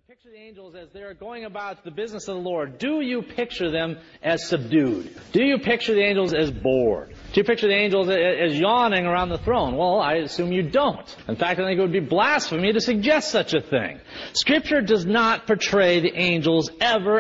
picture the angels as they're going about the business of the Lord. Do you picture them as subdued? Do you picture the angels as bored? Do you picture the angels as yawning around the throne? Well, I assume you don't. In fact, I think it would be blasphemy to suggest such a thing. Scripture does not portray the angels ever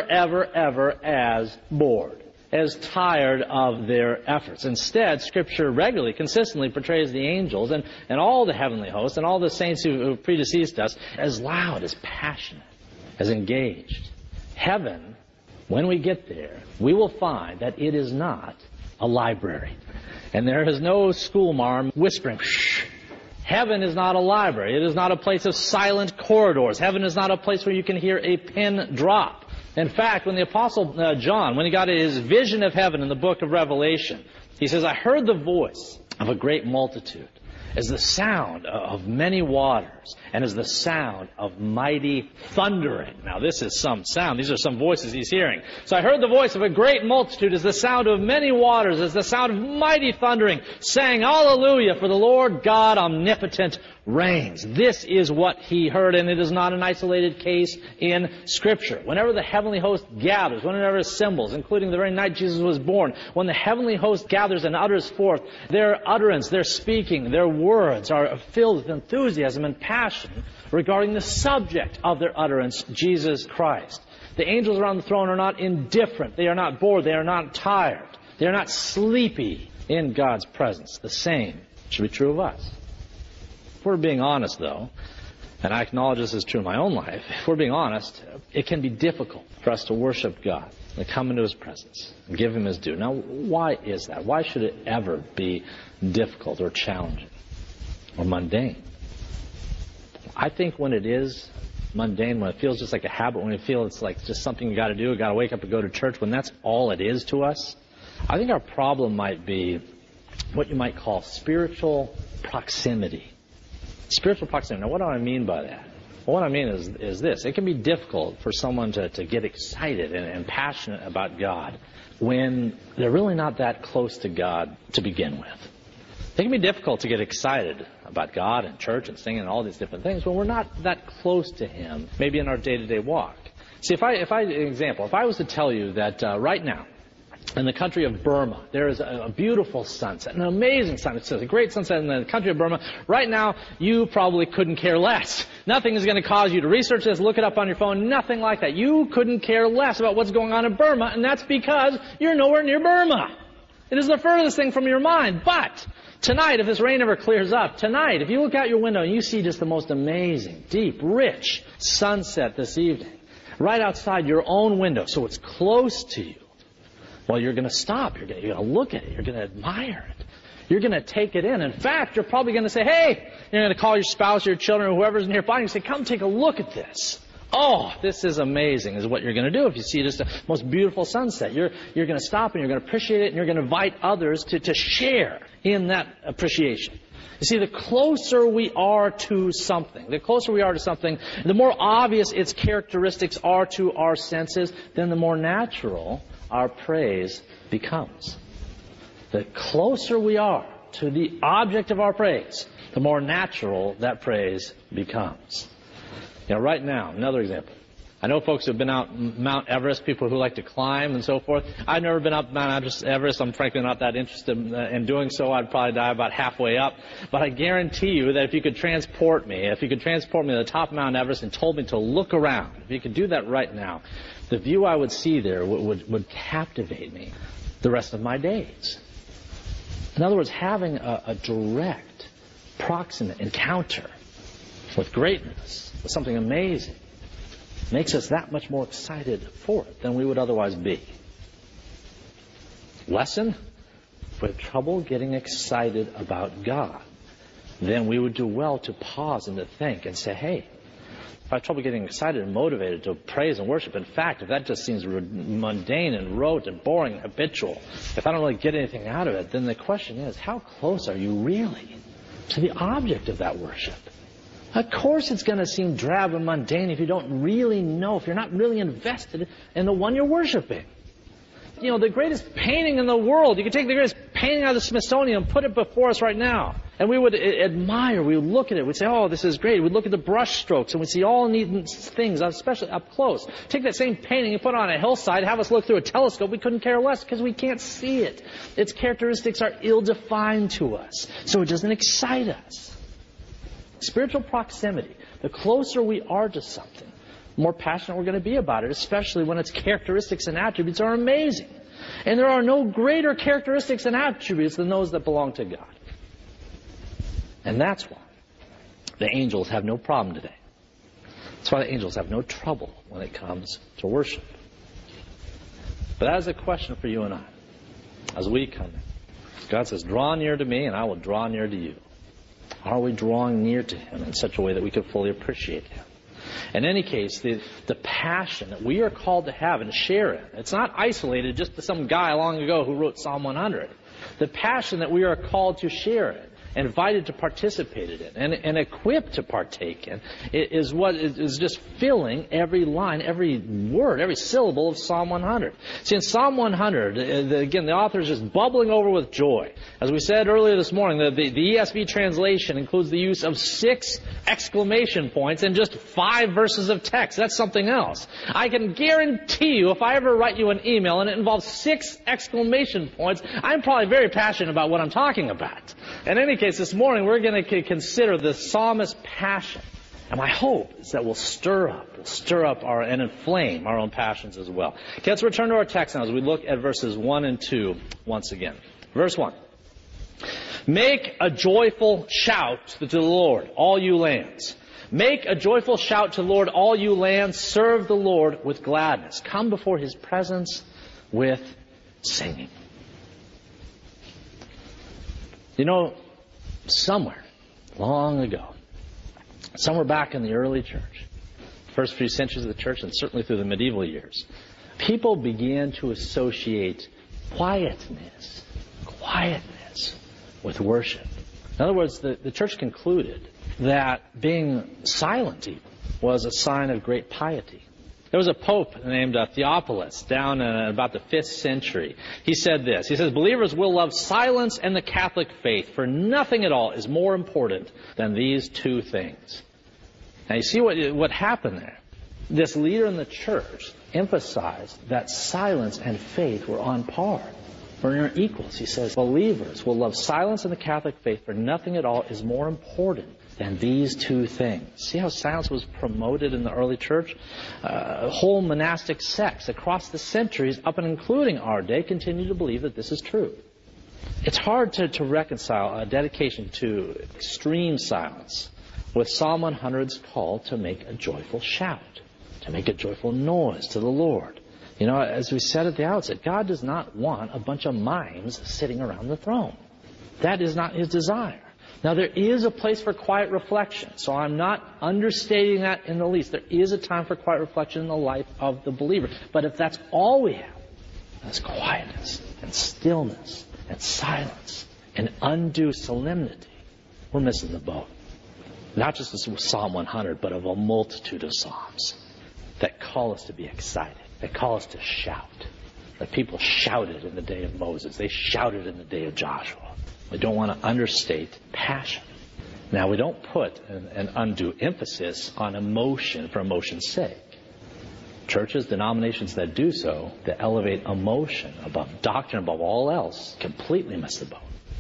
as bored, as tired of their efforts. Instead, Scripture regularly, consistently portrays the angels and all the heavenly hosts and all the saints who predeceased us as loud, as passionate, as engaged. Heaven, when we get there, we will find that it is not a library. And there is no schoolmarm whispering, shh. Heaven is not a library. It is not a place of silent corridors. Heaven is not a place where you can hear a pin drop. In fact, when the Apostle John, when he got his vision of heaven in the book of Revelation, he says, I heard the voice of a great multitude, as the sound of many waters, and as the sound of mighty thundering. Now this is some sound. These are some voices he's hearing. So I heard the voice of a great multitude, as the sound of many waters, as the sound of mighty thundering, saying, Hallelujah, for the Lord God omnipotent reigns. This is what he heard, and it is not an isolated case in Scripture. Whenever the heavenly host gathers, whenever it assembles, including the very night Jesus was born, when the heavenly host gathers and utters forth, their utterance, their speaking, their words are filled with enthusiasm and passion regarding the subject of their utterance, Jesus Christ. The angels around the throne are not indifferent. They are not bored. They are not tired. They are not sleepy in God's presence. The same should be true of us. If we're being honest, though, and I acknowledge this is true in my own life, if we're being honest, it can be difficult for us to worship God and come into His presence and give Him His due. Now, why is that? Why should it ever be difficult or challenging or mundane? I think when it is mundane, when it feels just like a habit, when it feels it's like just something you got to do, got to wake up and go to church, when that's all it is to us, I think our problem might be what you might call spiritual proximity. Spiritual proximity. Now, what do I mean by that? Well, what I mean is this. It can be difficult for someone to get excited and passionate about God when they're really not that close to God to begin with. It can be difficult to get excited about God and church and singing and all these different things when we're not that close to Him, maybe in our day-to-day walk. See, if I was to tell you that right now, in the country of Burma, there is a beautiful sunset, an amazing sunset. It's a great sunset in the country of Burma. Right now, you probably couldn't care less. Nothing is going to cause you to research this, look it up on your phone, nothing like that. You couldn't care less about what's going on in Burma, and that's because you're nowhere near Burma. It is the furthest thing from your mind. But tonight, if this rain ever clears up, tonight, if you look out your window and you see just the most amazing, deep, rich sunset this evening, right outside your own window, so it's close to you, well, you're going to stop. You're going to look at it. You're going to admire it. You're going to take it in. In fact, you're probably going to say, hey, you're going to call your spouse, your children, or whoever's nearby, and say, come take a look at this. Oh, this is amazing, is what you're going to do if you see just the most beautiful sunset. You're going to stop and you're going to appreciate it, and you're going to invite others to share in that appreciation. You see, the closer we are to something, the more obvious its characteristics are to our senses, then the more natural our praise becomes. The closer we are to the object of our praise, the more natural that praise becomes. You know, right now, another example. I know folks who have been out Mount Everest, people who like to climb and so forth. I've never been up Mount Everest. I'm frankly not that interested in doing so. I'd probably die about halfway up. But I guarantee you that if you could transport me to the top of Mount Everest and told me to look around, if you could do that right now, the view I would see there would captivate me the rest of my days. In other words, having a direct, proximate encounter with greatness, with something amazing, makes us that much more excited for it than we would otherwise be. Lesson? If we have trouble getting excited about God, then we would do well to pause and to think and say, hey, if I have trouble getting excited and motivated to praise and worship, in fact, if that just seems mundane and rote and boring and habitual, if I don't really get anything out of it, then the question is, how close are you really to the object of that worship? Of course it's going to seem drab and mundane if you don't really know, if you're not really invested in the one you're worshiping. You know, the greatest painting in the world, you can take the greatest painting out of the Smithsonian and put it before us right now. And we would admire, we would look at it, we'd say, oh, this is great. We'd look at the brush strokes and we'd see all neat things, especially up close. Take that same painting and put it on a hillside, have us look through a telescope, we couldn't care less because we can't see it. Its characteristics are ill-defined to us, so it doesn't excite us. Spiritual proximity, the closer we are to something, the more passionate we're going to be about it, especially when its characteristics and attributes are amazing. And there are no greater characteristics and attributes than those that belong to God. And that's why the angels have no problem today. That's why the angels have no trouble when it comes to worship. But that is a question for you and I. As we come in, God says, draw near to me and I will draw near to you. Are we drawing near to Him in such a way that we can fully appreciate Him? In any case, the passion that we are called to have and share in, it's not isolated just to some guy long ago who wrote Psalm 100. The passion that we are called to share in, invited to participate in, and equipped to partake in, is what is just filling every line, every word, every syllable of Psalm 100. See, in Psalm 100, again, the author is just bubbling over with joy. As we said earlier this morning, the ESV translation includes the use of 6 exclamation points and just 5 verses of text. That's something else. I can guarantee you, if I ever write you an email and it involves 6 exclamation points, I'm probably very passionate about what I'm talking about. In any case, this morning we're going to consider the psalmist's passion. And my hope is that we'll stir up and inflame our own passions as well. Okay, let's return to our text now as we look at verses 1 and 2 once again. Verse 1. Make a joyful shout to the Lord, all you lands. Make a joyful shout to the Lord, all you lands. Serve the Lord with gladness. Come before His presence with singing. You know, somewhere, long ago, somewhere back in the early church, first few centuries of the church, and certainly through the medieval years, people began to associate quietness with worship. In other words, the church concluded that being silent even was a sign of great piety. There was a pope named Theophilus down in about the 5th century. He said this. He says, believers will love silence and the Catholic faith, for nothing at all is more important than these 2 things. Now you see what happened there. This leader in the church emphasized that silence and faith were on par, were equals. He says, believers will love silence and the Catholic faith, for nothing at all is more important than these 2 things. See how silence was promoted in the early church? Whole monastic sects across the centuries, up and including our day, continue to believe that this is true. It's hard to reconcile a dedication to extreme silence with Psalm 100's call to make a joyful shout, to make a joyful noise to the Lord. You know, as we said at the outset, God does not want a bunch of mimes sitting around the throne. That is not His desire. Now, there is a place for quiet reflection, so I'm not understating that in the least. There is a time for quiet reflection in the life of the believer. But if that's all we have, that's quietness and stillness and silence and undue solemnity, we're missing the boat. Not just of Psalm 100, but of a multitude of psalms that call us to be excited, that call us to shout. The people shouted in the day of Moses. They shouted in the day of Joshua. We don't want to understate passion. Now, we don't put an undue emphasis on emotion for emotion's sake. Churches, denominations that do so, that elevate emotion above doctrine, above all else, completely miss the boat.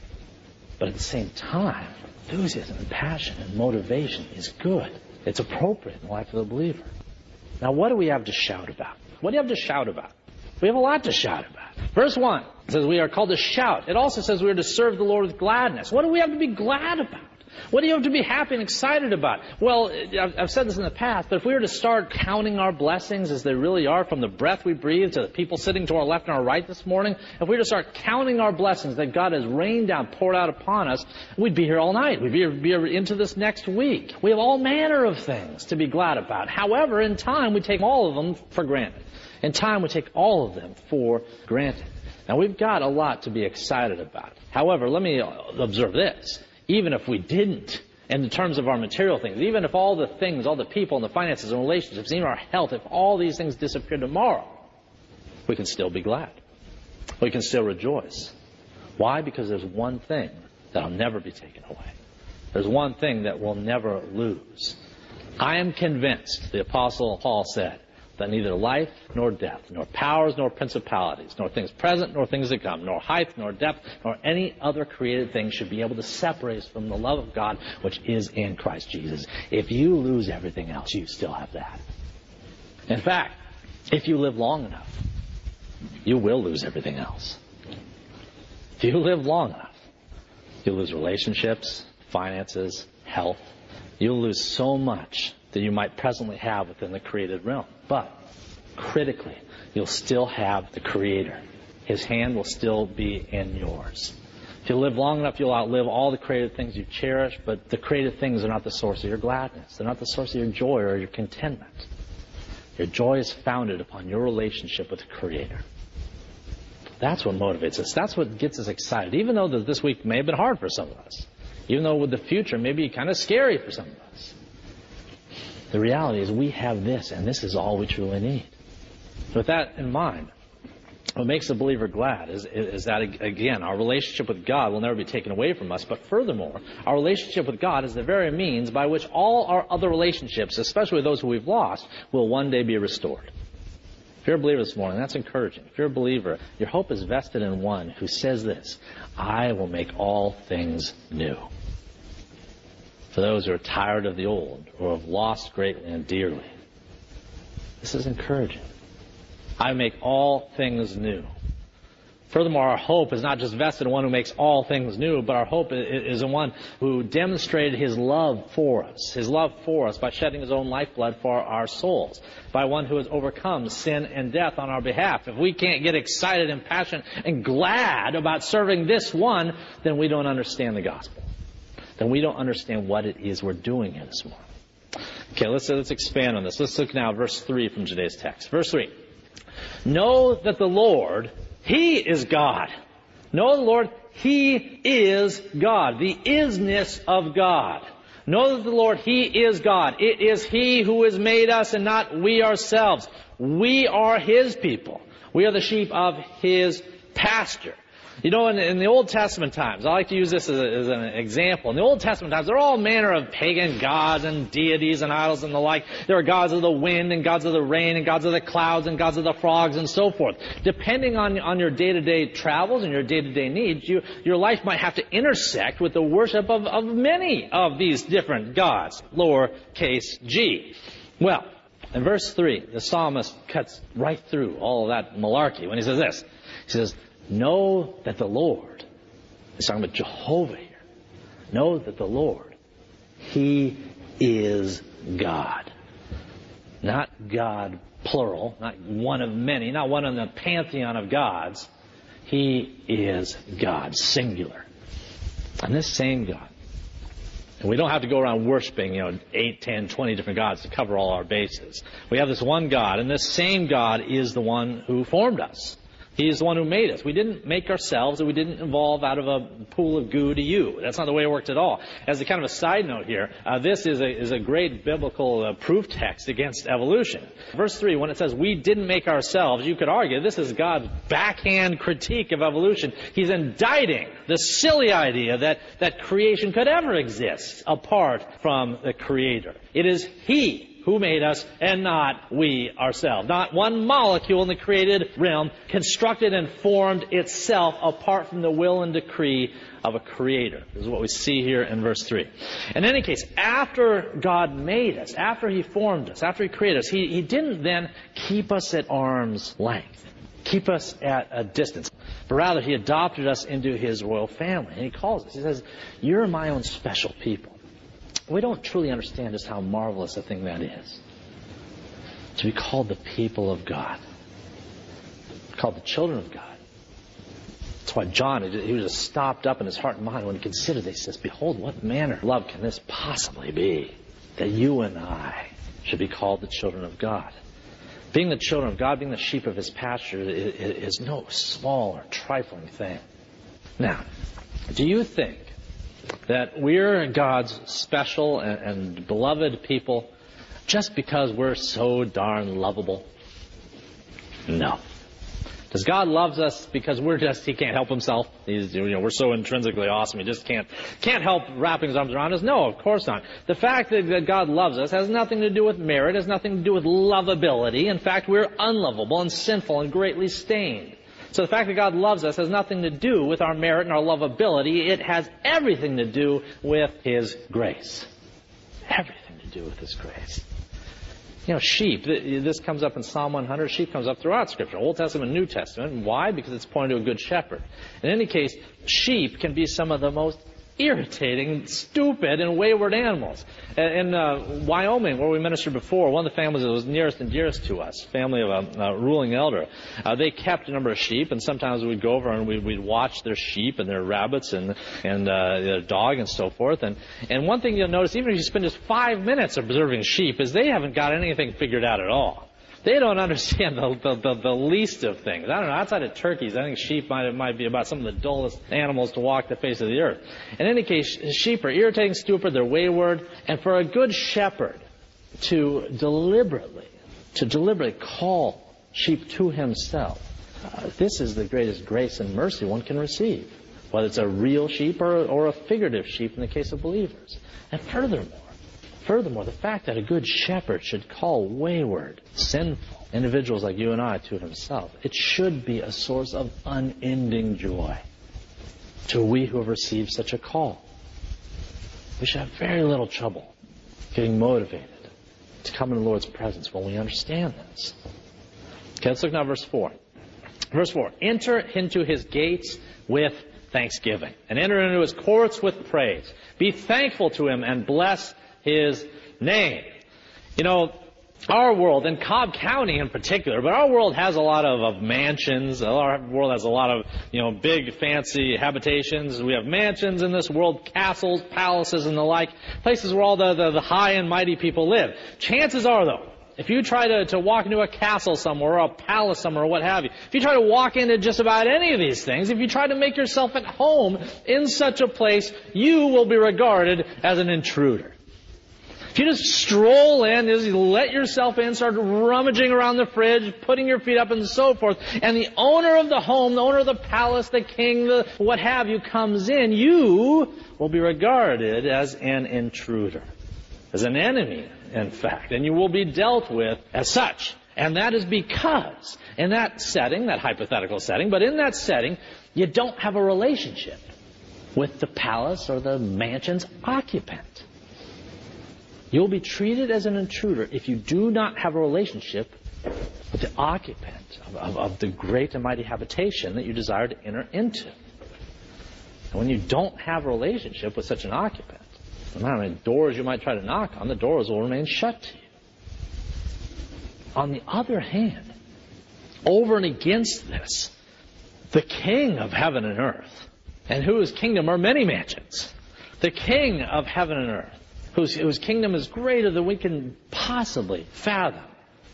But at the same time, enthusiasm and passion and motivation is good. It's appropriate in the life of the believer. Now, what do we have to shout about? What do you have to shout about? We have a lot to shout about. Verse 1 says we are called to shout. It also says we are to serve the Lord with gladness. What do we have to be glad about? What do you have to be happy and excited about? Well, I've said this in the past, but if we were to start counting our blessings as they really are, from the breath we breathe to the people sitting to our left and our right this morning, if we were to start counting our blessings that God has rained down, poured out upon us, we'd be here all night. We'd be into this next week. We have all manner of things to be glad about. However, in time, we take all of them for granted. In time, we take all of them for granted. Now, we've got a lot to be excited about. However, let me observe this. Even if we didn't, in terms of our material things, even if all the things, all the people and the finances and relationships, even our health, if all these things disappear tomorrow, we can still be glad. We can still rejoice. Why? Because there's one thing that will never be taken away. There's one thing that we'll never lose. I am convinced, the Apostle Paul said, that neither life nor death, nor powers nor principalities, nor things present nor things to come, nor height nor depth, nor any other created thing should be able to separate us from the love of God which is in Christ Jesus. If you lose everything else, you still have that. In fact, if you live long enough, you will lose everything else. If you live long enough, you'll lose relationships, finances, health. You'll lose so much that you might presently have within the created realm. But, critically, you'll still have the Creator. His hand will still be in yours. If you live long enough, you'll outlive all the created things you cherish, but the created things are not the source of your gladness. They're not the source of your joy or your contentment. Your joy is founded upon your relationship with the Creator. That's what motivates us. That's what gets us excited. Even though this week may have been hard for some of us. Even though with the future may be kind of scary for some of us. The reality is we have this, and this is all we truly need. With that in mind, what makes a believer glad is that, again, our relationship with God will never be taken away from us. But furthermore, our relationship with God is the very means by which all our other relationships, especially those who we've lost, will one day be restored. If you're a believer this morning, that's encouraging. If you're a believer, your hope is vested in one who says this, I will make all things new. For those who are tired of the old or have lost greatly and dearly, this is encouraging. I make all things new. Furthermore, our hope is not just vested in one who makes all things new, but our hope is in one who demonstrated his love for us. His love for us by shedding his own lifeblood for our souls. By one who has overcome sin and death on our behalf. If we can't get excited and passionate and glad about serving this one, then we don't understand the gospel. Then we don't understand what it is we're doing here this morning. Okay, let's expand on this. Let's look now at verse 3 from today's text. Verse 3. Know that the Lord, He is God. Know the Lord, He is God. The isness of God. Know that the Lord, He is God. It is He who has made us and not we ourselves. We are His people. We are the sheep of His pasture. You know, in the Old Testament times, I like to use this as an example. In the Old Testament times, there are all manner of pagan gods and deities and idols and the like. There are gods of the wind and gods of the rain and gods of the clouds and gods of the frogs and so forth. Depending on your day-to-day travels and your day-to-day needs, your life might have to intersect with the worship of many of these different gods, lowercase g. Well, in verse 3, the psalmist cuts right through all of that malarkey when he says this. He says, know that the Lord, he's talking about Jehovah here. Know that the Lord, He is God. Not God, plural, not one of many, not one in the pantheon of gods. He is God, singular. And this same God, and we don't have to go around worshiping, 8, 10, 20 different gods to cover all our bases. We have this one God, and this same God is the one who formed us. He is the one who made us. We didn't make ourselves, and we didn't evolve out of a pool of goo to you. That's not the way it worked at all. As a kind of a side note here, this is a great biblical proof text against evolution. Verse 3, when it says, we didn't make ourselves, you could argue this is God's backhand critique of evolution. He's indicting the silly idea that creation could ever exist apart from the Creator. It is He who made us and not we ourselves. Not one molecule in the created realm constructed and formed itself apart from the will and decree of a Creator. This is what we see here in verse 3. In any case, after God made us, after He formed us, after He created us, He didn't then keep us at arm's length, keep us at a distance. But rather, He adopted us into His royal family. And He calls us. He says, you're my own special people. We don't truly understand just how marvelous a thing that is. To be called the people of God. Called the children of God. That's why John, he was just stopped up in his heart and mind when he considered this. He says, behold, what manner of love can this possibly be? That you and I should be called the children of God. Being the children of God, being the sheep of His pasture is no small or trifling thing. Now, do you think that we're God's special and beloved people just because we're so darn lovable? No. Does God love us because He can't help Himself? We're so intrinsically awesome, He just can't help wrapping His arms around us? No, of course not. The fact that God loves us has nothing to do with merit, has nothing to do with lovability. In fact, we're unlovable and sinful and greatly stained. So the fact that God loves us has nothing to do with our merit and our lovability. It has everything to do with His grace. Everything to do with His grace. Sheep, this comes up in Psalm 100. Sheep comes up throughout Scripture, Old Testament and New Testament. Why? Because it's pointing to a good shepherd. In any case, sheep can be some of the most irritating, stupid, and wayward animals. In Wyoming, where we ministered before, one of the families that was nearest and dearest to us, family of a ruling elder, they kept a number of sheep, and sometimes we'd go over and we'd watch their sheep and their rabbits and their dog and so forth. And one thing you'll notice, even if you spend just 5 minutes observing sheep, is they haven't got anything figured out at all. They don't understand the least of things. I don't know, outside of turkeys, I think sheep might be about some of the dullest animals to walk the face of the earth. In any case, sheep are irritating, stupid, they're wayward, and for a good shepherd to deliberately call sheep to himself, this is the greatest grace and mercy one can receive, whether it's a real sheep or a figurative sheep in the case of believers. And Furthermore, the fact that a good shepherd should call wayward, sinful individuals like you and I to himself, it should be a source of unending joy to we who have received such a call. We should have very little trouble getting motivated to come into the Lord's presence when we understand this. Okay, let's look now at verse 4. Verse 4, enter into His gates with thanksgiving, and enter into His courts with praise. Be thankful to Him and bless His name. Our world, and Cobb County in particular, but our world has a lot of mansions. Our world has a lot of, big, fancy habitations. We have mansions in this world, castles, palaces, and the like, places where all the high and mighty people live. Chances are, though, if you try to walk into a castle somewhere, or a palace somewhere, or what have you, if you try to walk into just about any of these things, if you try to make yourself at home in such a place, you will be regarded as an intruder. If you just stroll in, just let yourself in, start rummaging around the fridge, putting your feet up and so forth, and the owner of the home, the owner of the palace, the king, the what have you, comes in, you will be regarded as an intruder, as an enemy, in fact, and you will be dealt with as such. And that is because in that setting, that hypothetical setting, but in that setting, you don't have a relationship with the palace or the mansion's occupant. You'll be treated as an intruder if you do not have a relationship with the occupant of the great and mighty habitation that you desire to enter into. And when you don't have a relationship with such an occupant, no matter how many doors you might try to knock on, the doors will remain shut to you. On the other hand, over and against this, the King of heaven and earth, and whose kingdom are many mansions, the King of heaven and earth, whose kingdom is greater than we can possibly fathom,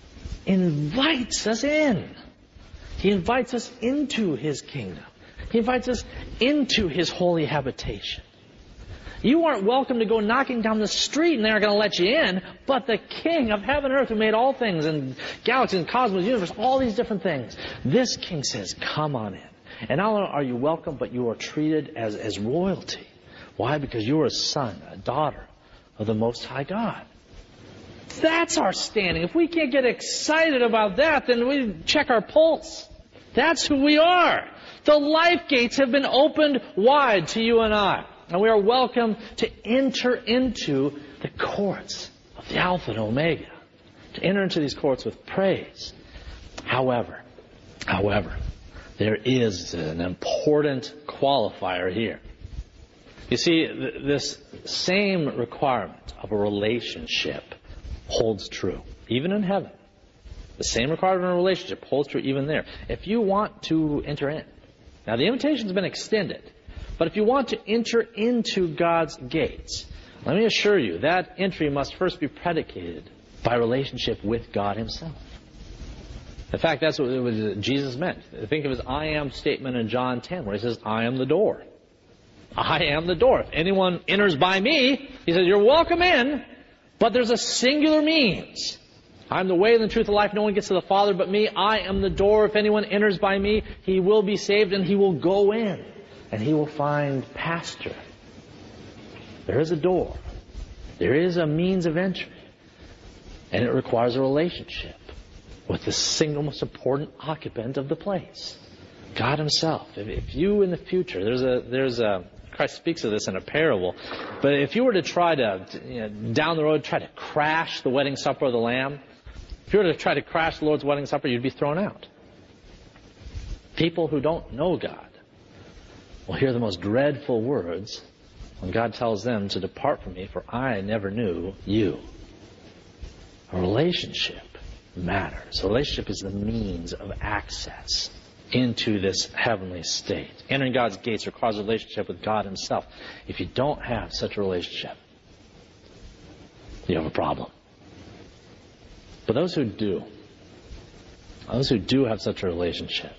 invites us in. He invites us into His kingdom. He invites us into His holy habitation. You aren't welcome to go knocking down the street and they're going to let you in, but the King of heaven and earth who made all things, and galaxies and cosmos, universe, all these different things, this King says, come on in. And not only are you welcome, but you are treated as royalty. Why? Because you are a son, a daughter of the Most High God. That's our standing. If we can't get excited about that, then we check our pulse. That's who we are. The life gates have been opened wide to you and I. And we are welcome to enter into the courts of the Alpha and Omega. To enter into these courts with praise. However, there is an important qualifier here. You see, this same requirement of a relationship holds true, even in heaven. The same requirement of a relationship holds true even there. If you want to enter in, now the invitation's been extended, but if you want to enter into God's gates, let me assure you, that entry must first be predicated by relationship with God Himself. In fact, that's what Jesus meant. Think of His I am statement in John 10, where He says, I am the door. I am the door. If anyone enters by me, He says, you're welcome in, but there's a singular means I'm the way and the truth of life. No one gets to the Father but me. I am the door. If anyone enters by me, he will be saved, and he will go in, and he will find pasture. There is a door. There is a means of entry. And it requires a relationship with the single most important occupant of the place, God himself. If you in the future, Christ speaks of this in a parable, but if you were to try to, down the road, try to crash the wedding supper of the Lamb, if you were to try to crash the Lord's wedding supper, you'd be thrown out. People who don't know God will hear the most dreadful words when God tells them to depart from me, for I never knew you. A relationship matters. A relationship is the means of access into this heavenly state. Entering God's gates requires a relationship with God himself. If you don't have such a relationship, you have a problem. But those who do have such a relationship,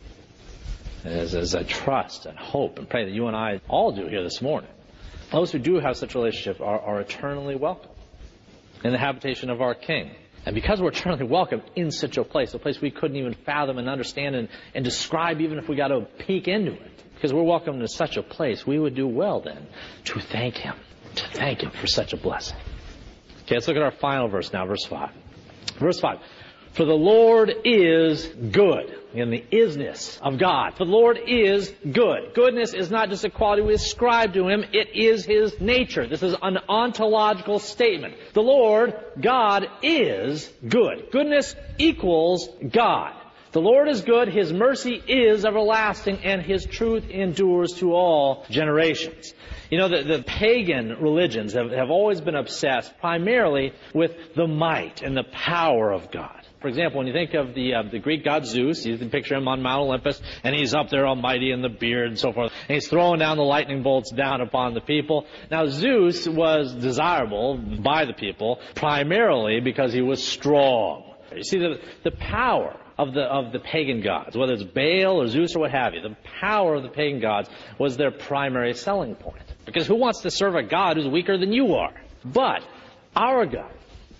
as I trust and hope and pray that you and I all do here this morning, those who do have such a relationship are eternally welcome in the habitation of our King. And because we're eternally welcome in such a place we couldn't even fathom and understand and describe even if we got to peek into it, because we're welcome to such a place, we would do well then to thank him for such a blessing. Okay, let's look at our final verse now, verse 5. Verse 5. For the Lord is good. In the isness of God. For the Lord is good. Goodness is not just a quality we ascribe to him, it is his nature. This is an ontological statement. The Lord, God, is good. Goodness equals God. The Lord is good, his mercy is everlasting, and his truth endures to all generations. You know, the pagan religions have always been obsessed primarily with the might and the power of God. For example, when you think of the Greek god Zeus, you can picture him on Mount Olympus, and he's up there almighty in the beard and so forth, and he's throwing down the lightning bolts down upon the people. Now, Zeus was desirable by the people primarily because he was strong. You see, the power of the pagan gods, whether it's Baal or Zeus or what have you, the power of the pagan gods was their primary selling point. Because who wants to serve a God who's weaker than you are? But our God,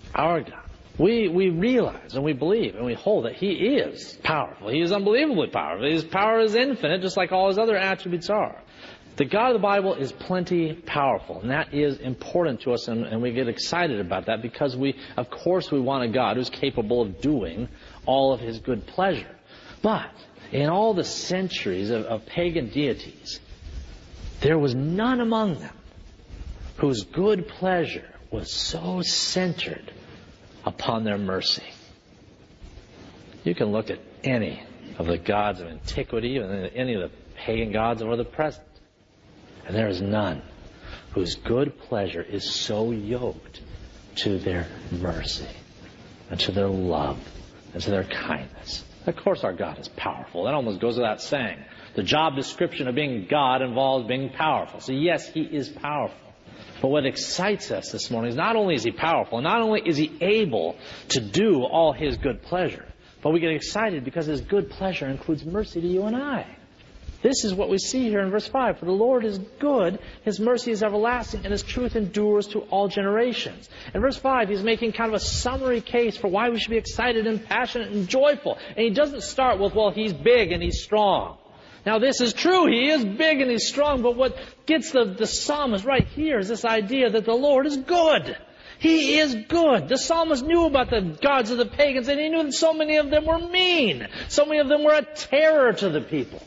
we realize and we believe and we hold that he is powerful. He is unbelievably powerful. His power is infinite, just like all his other attributes are. The God of the Bible is plenty powerful, and that is important to us, and we get excited about that because of course we want a God who's capable of doing all of his good pleasure. But in all the centuries of pagan deities, there was none among them whose good pleasure was so centered upon their mercy. You can look at any of the gods of antiquity, and any of the pagan gods or the present, and there is none whose good pleasure is so yoked to their mercy and to their love and to their kindness. Of course our God is powerful. That almost goes without saying. The job description of being God involves being powerful. So yes, he is powerful. But what excites us this morning is not only is he powerful, not only is he able to do all his good pleasure, but we get excited because his good pleasure includes mercy to you and I. This is what we see here in verse 5. For the Lord is good, his mercy is everlasting, and his truth endures to all generations. In verse 5, he's making kind of a summary case for why we should be excited and passionate and joyful. And he doesn't start with, well, he's big and he's strong. Now this is true, he is big and he's strong, but what gets the psalmist right here is this idea that the Lord is good. He is good. The psalmist knew about the gods of the pagans, and he knew that so many of them were mean. So many of them were a terror to the people.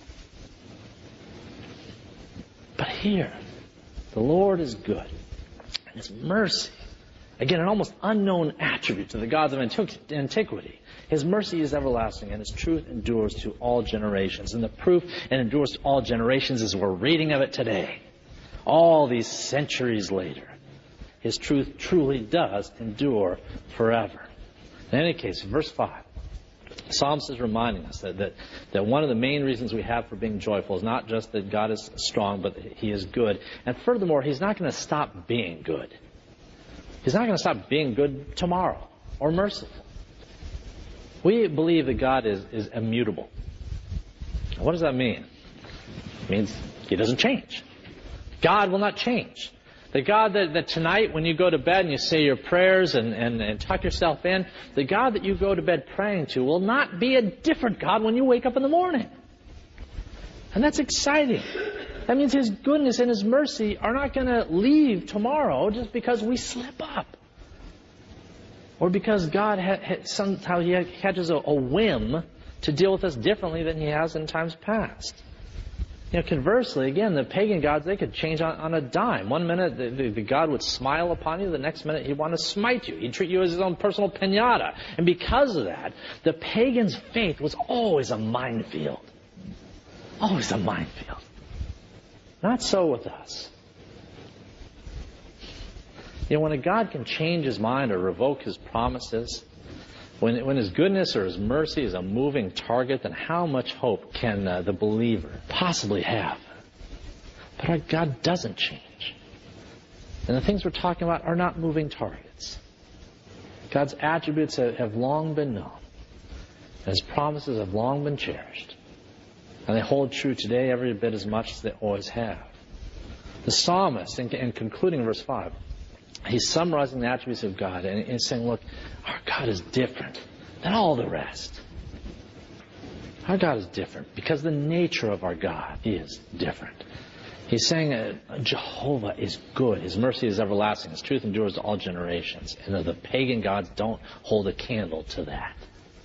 But here, the Lord is good. And his mercy, again, an almost unknown attribute to the gods of antiquity. His mercy is everlasting, and his truth endures to all generations. And the proof it endures to all generations is we're reading of it today. All these centuries later, his truth truly does endure forever. In any case, verse 5, the psalmist is reminding us that one of the main reasons we have for being joyful is not just that God is strong, but that he is good. And furthermore, he's not going to stop being good. He's not going to stop being good tomorrow or merciful. We believe that God is immutable. What does that mean? It means he doesn't change. God will not change. The God that tonight when you go to bed and you say your prayers and tuck yourself in, the God that you go to bed praying to will not be a different God when you wake up in the morning. And that's exciting. That means His goodness and His mercy are not going to leave tomorrow just because we slip up. Or because God somehow He catches a whim to deal with us differently than He has in times past. Conversely, again, the pagan gods, they could change on a dime. One minute, the God would smile upon you. The next minute, He'd want to smite you. He'd treat you as His own personal piñata. And because of that, the pagan's faith was always a minefield. Always a minefield. Not so with us. When a God can change His mind or revoke His promises, when His goodness or His mercy is a moving target, then how much hope can the believer possibly have? But our God doesn't change. And the things we're talking about are not moving targets. God's attributes have long been known. And His promises have long been cherished. And they hold true today every bit as much as they always have. The psalmist, in concluding verse 5, he's summarizing the attributes of God and he's saying, look, our God is different than all the rest. Our God is different because the nature of our God is different. He's saying Jehovah is good. His mercy is everlasting. His truth endures to all generations. And the pagan gods don't hold a candle to that.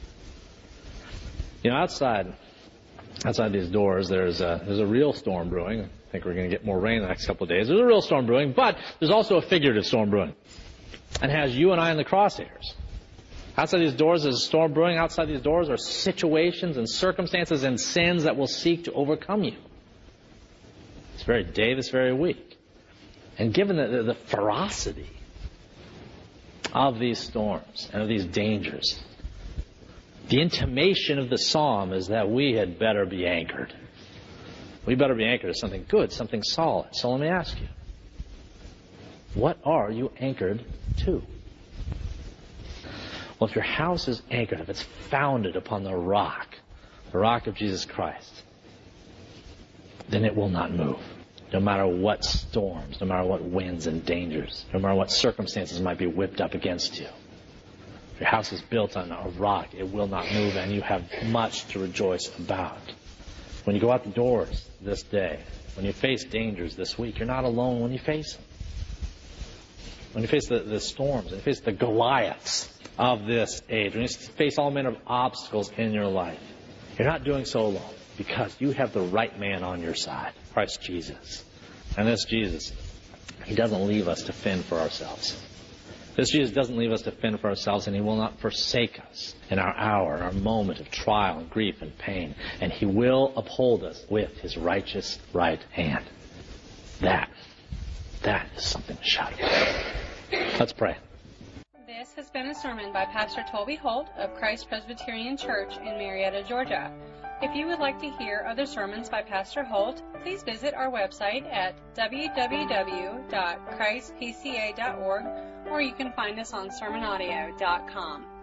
Outside these doors, there's a real storm brewing. I think we're going to get more rain in the next couple of days. There's a real storm brewing, but there's also a figurative storm brewing. And has you and I in the crosshairs. Outside these doors is a storm brewing. Outside these doors are situations and circumstances and sins that will seek to overcome you. This very day, this very week. And given the ferocity of these storms and of these dangers, the intimation of the psalm is that we had better be anchored. We better be anchored to something good, something solid. So let me ask you, what are you anchored to? Well, if your house is anchored, if it's founded upon the rock of Jesus Christ, then it will not move. No matter what storms, no matter what winds and dangers, no matter what circumstances might be whipped up against you. If your house is built on a rock, it will not move, and you have much to rejoice about. When you go out the doors this day, when you face dangers this week, you're not alone when you face them. When you face the storms, when you face the Goliaths of this age, when you face all manner of obstacles in your life, you're not doing so alone because you have the right man on your side, Christ Jesus. And this Jesus, He doesn't leave us to fend for ourselves. This Jesus doesn't leave us to fend for ourselves, and He will not forsake us in our hour, our moment of trial and grief and pain. And He will uphold us with His righteous right hand. That is something to shout about. Let's pray. This has been a sermon by Pastor Toby Holt of Christ Presbyterian Church in Marietta, Georgia. If you would like to hear other sermons by Pastor Holt, please visit our website at www.christpca.org, or you can find us on sermonaudio.com.